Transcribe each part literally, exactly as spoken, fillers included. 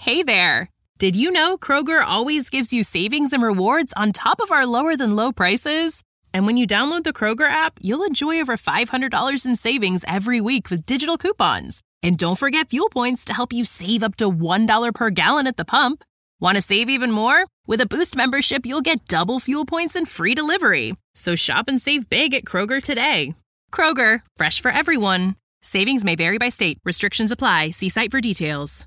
Hey there! Did you know Kroger always gives you savings and rewards on top of our lower-than-low prices? And when you download the Kroger app, you'll enjoy over five hundred dollars in savings every week with digital coupons. And don't forget fuel points to help you save up to one dollar per gallon at the pump. Want to save even more? With a Boost membership, you'll get double fuel points and free delivery. So shop and save big at Kroger today. Kroger, fresh for everyone. Savings may vary by state. Restrictions apply. See site for details.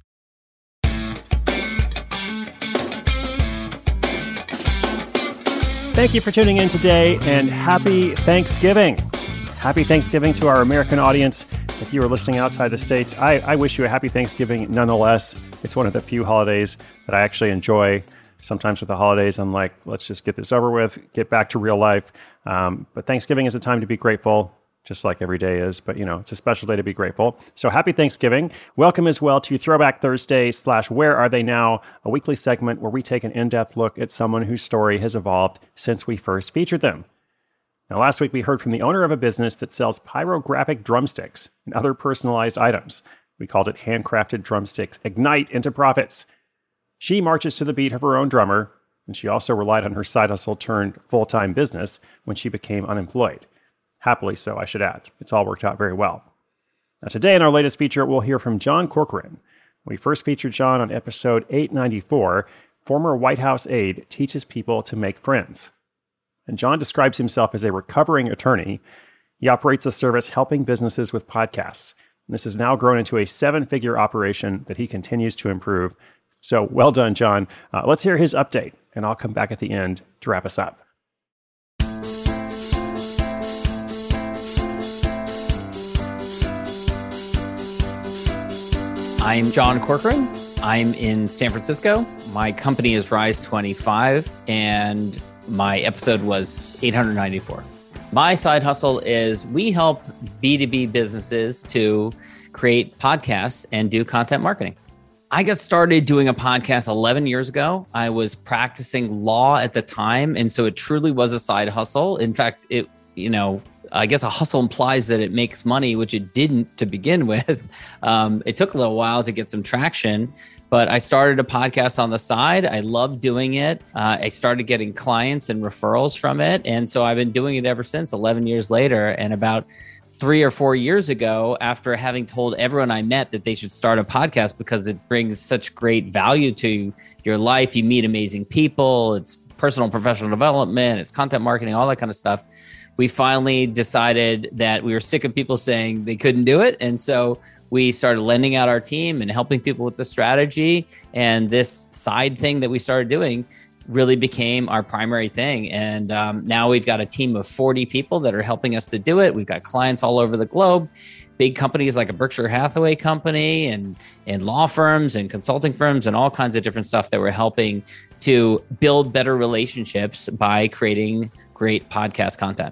Thank you for tuning in today, and happy Thanksgiving. Happy Thanksgiving to our American audience. If you are listening outside the States, I, I wish you a happy Thanksgiving nonetheless. It's one of the few holidays that I actually enjoy. Sometimes with the holidays, I'm like, let's just get this over with, get back to real life. Um, but Thanksgiving is a time to be grateful, just like every day is. But, you know, it's a special day to be grateful. So happy Thanksgiving. Welcome as well to Throwback Thursday slash Where Are They Now, a weekly segment where we take an in-depth look at someone whose story has evolved since we first featured them. Now, last week we heard from the owner of a business that sells pyrographic drumsticks and other personalized items. We called it Handcrafted Drumsticks Ignite into Profits. She marches to the beat of her own drummer, and she also relied on her side hustle turned full-time business when she became unemployed. Happily so, I should add. It's all worked out very well. Now, today in our latest feature, we'll hear from John Corcoran. We first featured John on episode eight ninety-four. Former White House aide teaches people to make friends. And John describes himself as a recovering attorney. He operates a service helping businesses with podcasts. And this has now grown into a seven-figure operation that he continues to improve. So well done, John. Uh, let's hear his update, and I'll come back at the end to wrap us up. I'm John Corcoran. I'm in San Francisco. My company is Rise twenty-five, and my episode was eight ninety-four. My side hustle is we help B two B businesses to create podcasts and do content marketing. I got started doing a podcast eleven years ago. I was practicing law at the time, and so it truly was a side hustle. In fact, it, you know, I guess a hustle implies that it makes money, which it didn't to begin with. Um, it took a little while to get some traction, but I started a podcast on the side. I loved doing it. Uh, I started getting clients and referrals from it. And so I've been doing it ever since, eleven years later. And about three or four years ago, after having told everyone I met that they should start a podcast because it brings such great value to your life, you meet amazing people, it's personal and professional development, it's content marketing, all that kind of stuff. We finally decided that we were sick of people saying they couldn't do it. And so we started lending out our team and helping people with the strategy. And this side thing that we started doing really became our primary thing. And um, now we've got a team of forty people that are helping us to do it. We've got clients all over the globe, big companies like a Berkshire Hathaway company and, and law firms and consulting firms and all kinds of different stuff that we're helping to build better relationships by creating great podcast content.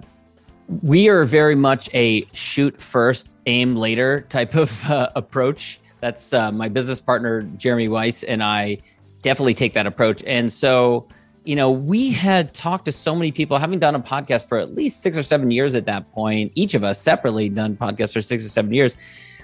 We are very much a shoot first, aim later type of uh, approach. That's uh, my business partner, Jeremy Weiss, and I definitely take that approach. And so, you know, we had talked to so many people, having done a podcast for at least six or seven years at that point, each of us separately done podcasts for six or seven years.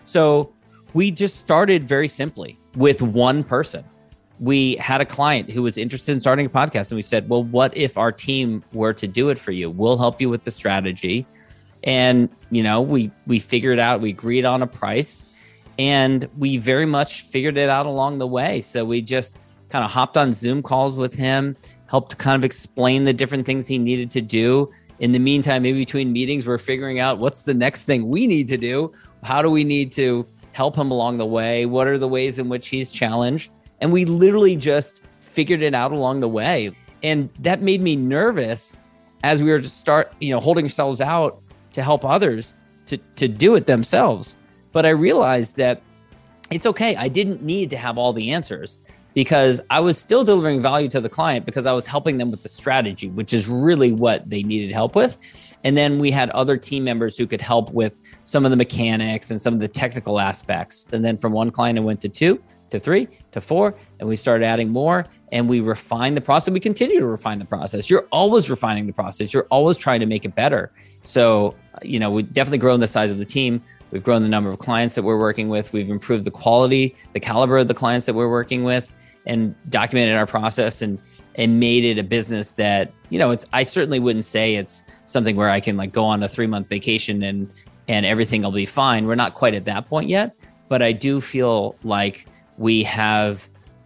So we just started very simply with one person. We had a client who was interested in starting a podcast, and we said, well, what if our team were to do it for you? We'll help you with the strategy. And, you know, we, we figured out, we agreed on a price, and we very much figured it out along the way. So we just kind of hopped on Zoom calls with him, helped kind of explain the different things he needed to do. In the meantime, in between meetings, we're figuring out what's the next thing we need to do. How do we need to help him along the way? What are the ways in which he's challenged? And we literally just figured it out along the way. And that made me nervous as we were to start, you know, holding ourselves out to help others to, to do it themselves. But I realized that it's okay. I didn't need to have all the answers because I was still delivering value to the client because I was helping them with the strategy, which is really what they needed help with. And then we had other team members who could help with some of the mechanics and some of the technical aspects. And then from one client, it went to two, to three, to four, and we started adding more, and we refined the process. We continue to refine the process. You're always refining the process. You're always trying to make it better. So, you know, we definitely grown the size of the team, We've grown the number of clients that we're working with. We've improved the quality, the caliber of the clients that we're working with, and documented our process and and made it a business that, you know, it's, I certainly wouldn't say it's something where I can like go on a three month vacation and, and everything will be fine. We're not quite at that point yet, but I do feel like we have,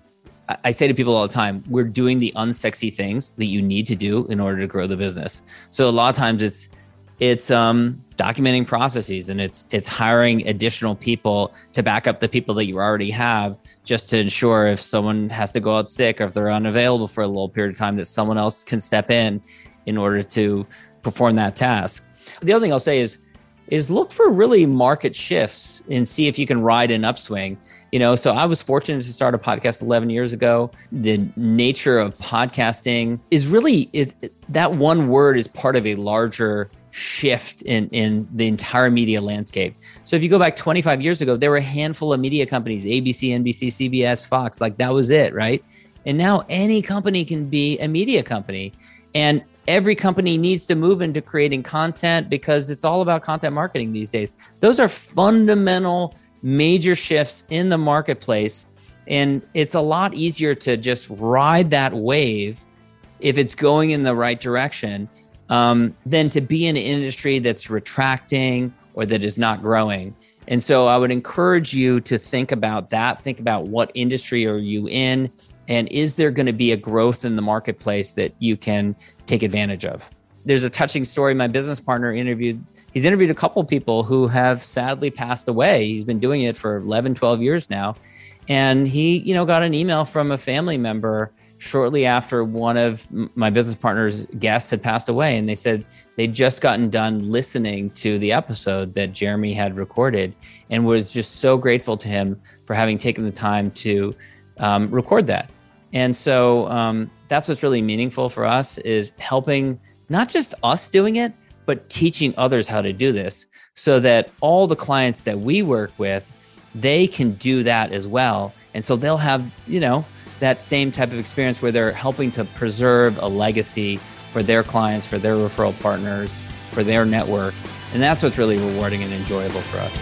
I say to people all the time, we're doing the unsexy things that you need to do in order to grow the business. So a lot of times it's, it's um, documenting processes, and it's it's hiring additional people to back up the people that you already have, just to ensure if someone has to go out sick or if they're unavailable for a little period of time, that someone else can step in in order to perform that task. The other thing I'll say is, is look for really market shifts and see if you can ride an upswing. You know, so I was fortunate to start a podcast eleven years ago. The nature of podcasting is really, it, it, that one word is part of a larger shift in, in the entire media landscape. So if you go back twenty-five years ago, there were a handful of media companies, A B C, N B C, C B S, Fox, like that was it, right? And now any company can be a media company. And every company needs to move into creating content because it's all about content marketing these days. Those are fundamental major shifts in the marketplace. And it's a lot easier to just ride that wave if it's going in the right direction, um, than to be in an industry that's retracting or that is not growing. And so I would encourage you to think about that. Think about what industry are you in, and is there going to be a growth in the marketplace that you can take advantage of? There's a touching story. My business partner interviewed, he's interviewed a couple of people who have sadly passed away. He's been doing it for eleven, twelve years now. And he, you know, got an email from a family member shortly after one of my business partner's guests had passed away. And they said they'd just gotten done listening to the episode that Jeremy had recorded, and was just so grateful to him for having taken the time to um, record that. And so um, that's what's really meaningful for us, is helping not just us doing it, but teaching others how to do this, so that all the clients that we work with, they can do that as well. And so they'll have, you know, that same type of experience where they're helping to preserve a legacy for their clients, for their referral partners, for their network. And that's what's really rewarding and enjoyable for us.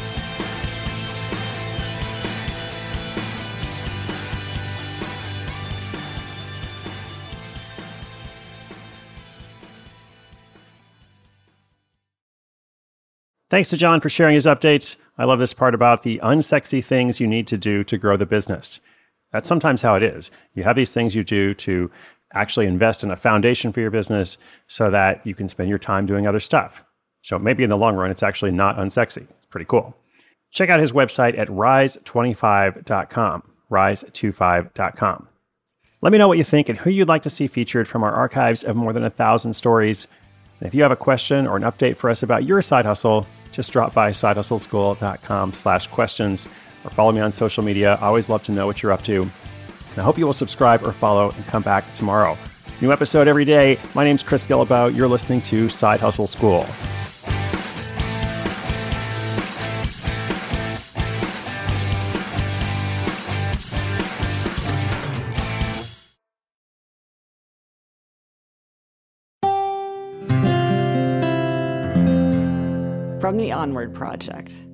Thanks to John for sharing his updates. I love this part about the unsexy things you need to do to grow the business. That's sometimes how it is. You have these things you do to actually invest in a foundation for your business so that you can spend your time doing other stuff. So maybe in the long run, it's actually not unsexy. It's pretty cool. Check out his website at rise twenty-five dot com, rise twenty-five dot com. Let me know what you think and who you'd like to see featured from our archives of more than a thousand stories. And if you have a question or an update for us about your side hustle, just drop by side hustle school dot com slash questions or follow me on social media. I always love to know what you're up to. And I hope you will subscribe or follow and come back tomorrow. New episode every day. My name's Chris Guillebeau. You're listening to Side Hustle School. From the Onward Project.